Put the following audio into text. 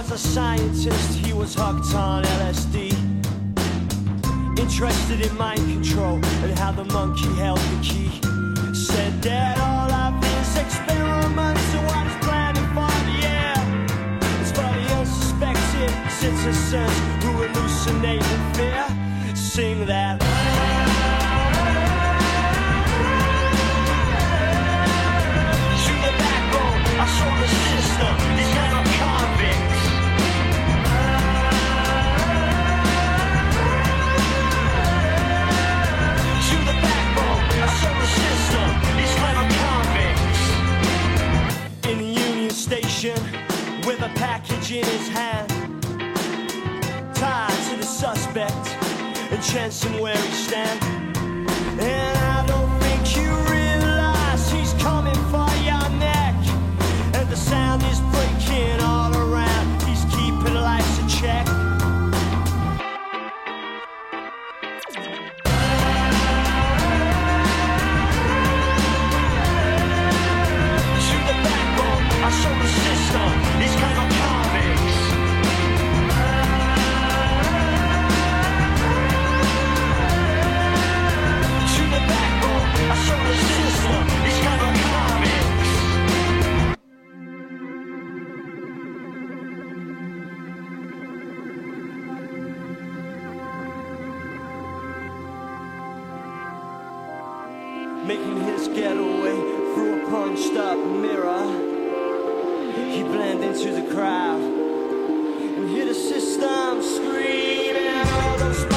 was a scientist, he was hooked on LSD. Interested in mind control and how the monkey held the key. Said that all of his experiments are what he's planning for the air. It's for the unsuspected citizens who hallucinate in fear. Sing that. Through the backbone, I saw the system, these guys are convicts. Through the backbone, I saw the system, these guys are convicts. In the Union Station, with a package in his hand, tied to the suspect and chancing where he stand. And I don't think you realize he's coming for your neck. And the sound is breaking all around. He's keeping lights in check. Through the backbone, I saw the system. These guys are convicts. Through the backbone, I saw the system. These guys are convicts. Making his getaway through a punched up mirror, he blended into the crowd and hear the system screaming all those